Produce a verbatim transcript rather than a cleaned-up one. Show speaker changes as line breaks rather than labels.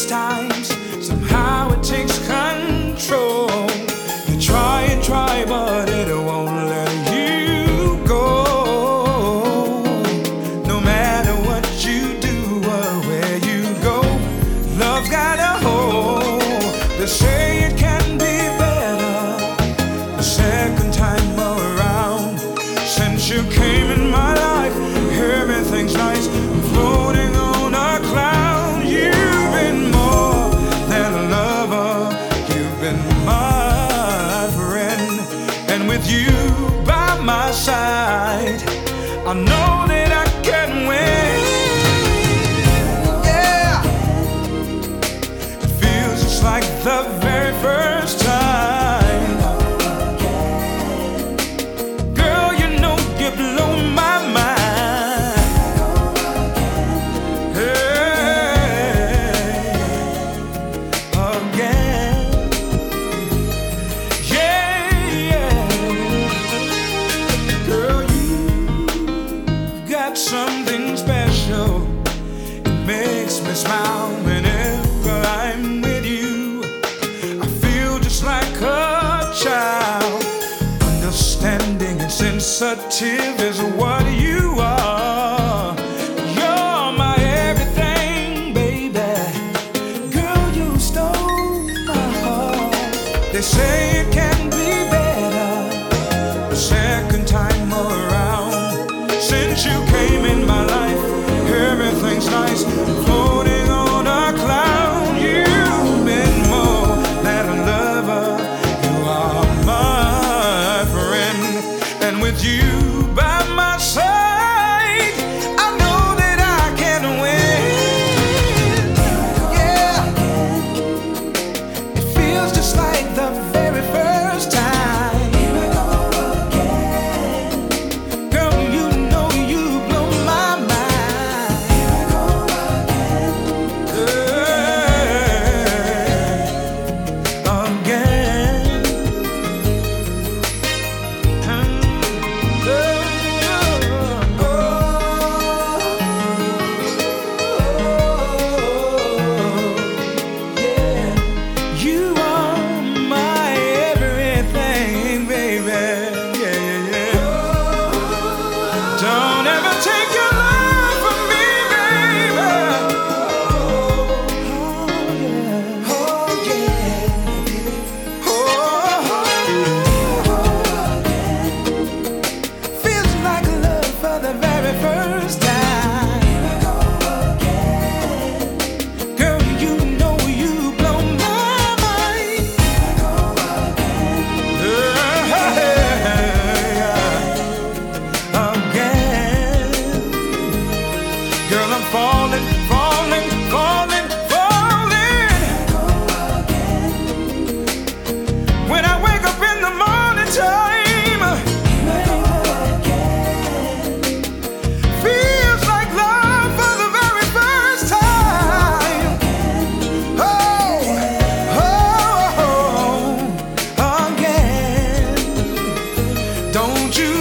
these times, somehow it takes control. You try and try, but it won't let you go. No matter what you do or where you go, love's got a hold. They say it can be better the second time around. Since you came in my life, everything's nice. I'm floating on a cloud. You've been more than a lover. You've been my friend. And with you by my side, I know that I can win. Yeah. It feels just like the very first time. Girl, you know you blow my mind. Hey, again. Yeah, yeah. Girl, you've got something special. It makes me smile whenever I'm with you. I feel just like a child. Understanding and sensitive is what you are. You're my everything, baby. Girl, you stole my heart. They say it can be better the second time around. Since you came in my life, everything's nice. Floating on a cloud. You've been more than a lover. You are my friend. And with you by my side, I know that I can win. Yeah. It feels just like the very first time. Girl, you know you blow my mind. Yeah. Again. You are my everything, baby. Yeah, yeah, yeah. Don't ever take your love from me, baby. Oh, yeah. Oh, yeah. Feels like love for the very first time. Girl, you know you blow my mind. Again. Girl, I'm falling, falling, falling, falling. When I wake up in the morning time, feels like love for the very first time. Oh, oh, oh, again. Don't you